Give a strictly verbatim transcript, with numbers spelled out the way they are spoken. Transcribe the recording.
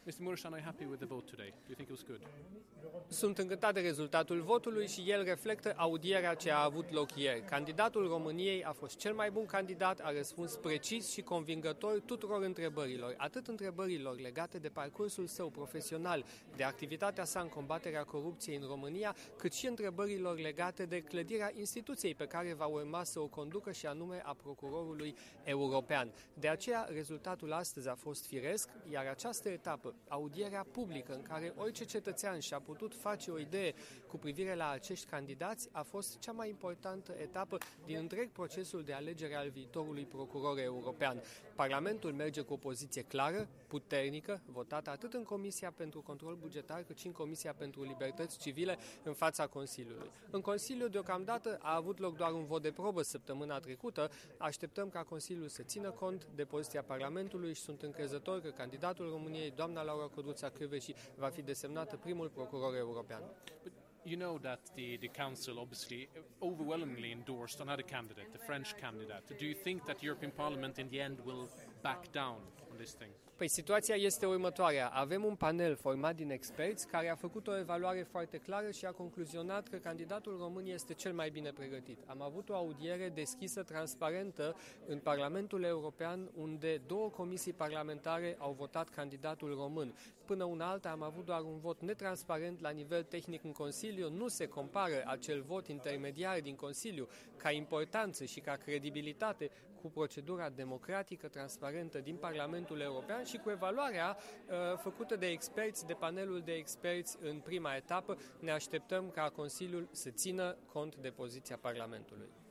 mister Mureșan, are you happy with the vote today? Do you think it was good? Sunt încântat de rezultatul votului și el reflectă audierea ce a avut loc ieri. Candidatul României a fost cel mai bun candidat, a răspuns precis și convingător tuturor întrebărilor, atât întrebărilor legate de parcursul său profesional, de activitatea sa în combaterea corupției în România, cât și întrebărilor legate de clădirea instituției pe care va urma să o conducă, și anume a procurorului european. De aceea, rezultatul astăzi a fost firesc, iar această etapă, audierea publică în care orice cetățean și-a putut face o idee cu privire la acești candidați, a fost cea mai importantă etapă din întreg procesul de alegere al viitorului procuror european. Parlamentul merge cu o poziție clară, puternică, votată atât în Comisia pentru Control Bugetar cât și în Comisia pentru Libertăți Civile în fața Consiliului. În Consiliu, deocamdată, a avut loc doar un vot de probă săptămâna trecută. Așteptăm ca Consiliul să țină cont de poziția Parlamentului și sunt încrezător că candidatul României, doamna Laura Codruța-Kövesi, va fi desemnată primul procuror european. But you know that the, the Council obviously overwhelmingly endorsed another candidate, the French candidate. Do you think that the European Parliament in the end will back down on this thing? Păi situația este următoarea. Avem un panel format din experți care a făcut o evaluare foarte clară și a concluzionat că candidatul român este cel mai bine pregătit. Am avut o audiere deschisă, transparentă în Parlamentul European, unde două comisii parlamentare au votat candidatul român. Până una alta am avut doar un vot netransparent la nivel tehnic în Consiliu. Nu se compară acel vot intermediar din Consiliu ca importanță și ca credibilitate cu procedura democratică, transparentă din Parlamentul European și cu evaluarea uh, făcută de experți, de panelul de experți în prima etapă. Ne așteptăm ca Consiliul să țină cont de poziția Parlamentului.